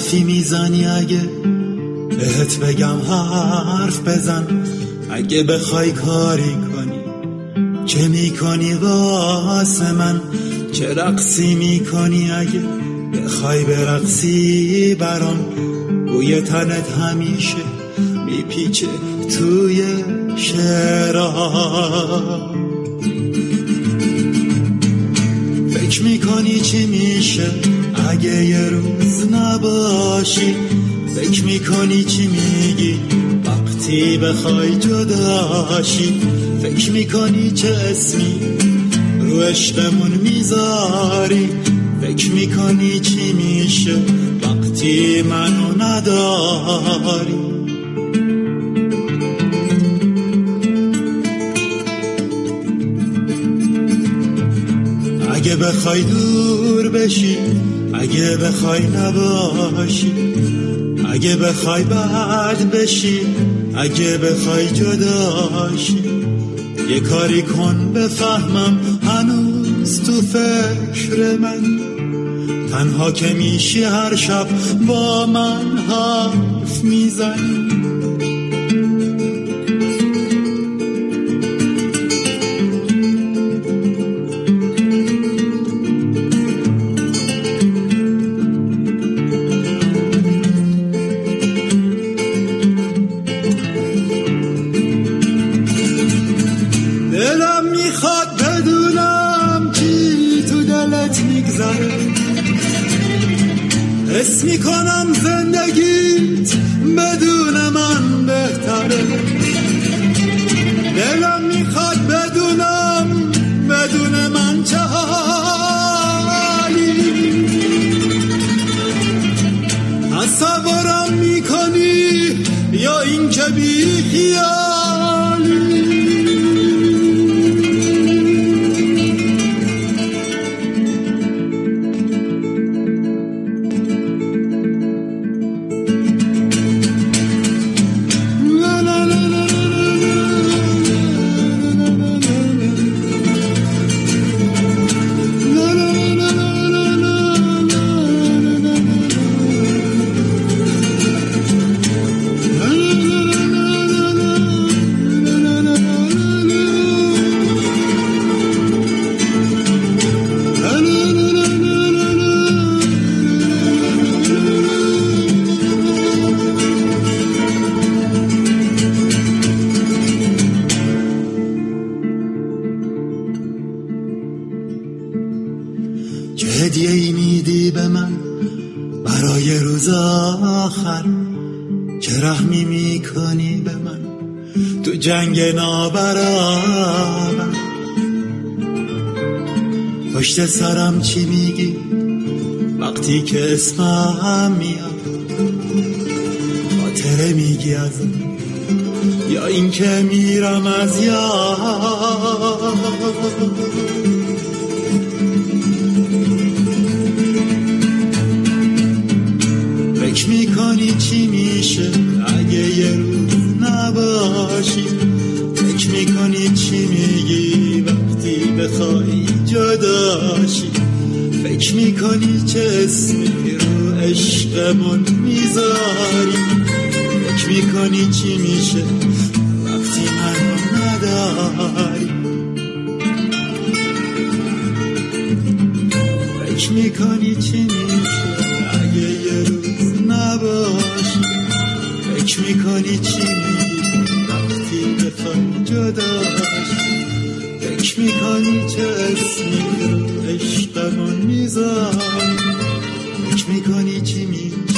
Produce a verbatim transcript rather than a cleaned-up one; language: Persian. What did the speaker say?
حرفی میزنی اگه بهت بگم حرف بزن، اگه بخوای کاری کنی چه میکنی واسه من، چه رقصی میکنی اگه بخوای برقصی برام، بوی تنت همیشه میپیچه توی شعرها. فکر میکنی چی میشه اگه یه روز نباشی، فکر میکنی چی میگی وقتی بخوای جداشی، فکر میکنی چه اسمی رو عشقمون میذاری، فکر میکنی چی میشه وقتی منو نداری. اگه بخوای دور بشی، اگه بخوای نباشی، اگه بخوای بد بشی، اگه بخوای جداشی، یه کاری کن بفهمم هنوز تو فکر من، تنها که میشی هر شب با من حرف میزنی. دلم میخواد بدونم چی تو دلت میگذره، حس میکنم زندگیت بدون من بهتره. دلم میخواد بدونم بدون من چه حالی، تصورم میکنی یا این که بی خیالی. چه هدیه ای میدی به من برای روز آخر، چه رحمی میکنی به من تو جنگ نابرابر. پشت سرم چی میگی وقتی که اسمم میاد، خاطره میگی ازم یا این که میرم از یاد. فکر میکنی چی میشه اگه یه روز نباشی، فکر میکنی چی میگی وقتی بخوای جداشی، فکر میکنی چه اسمی رو عشقمون میذاری، فکر میکنی چی میشه وقتی منو نداری، فکر میکنی چی میشه اگه یه روز نباشی، فکر میکنی چی میگی وقتی بخوای جداشی، فکر میکنی چه اسمی رو عشقمون میذاری، فکر میکنی چی میگی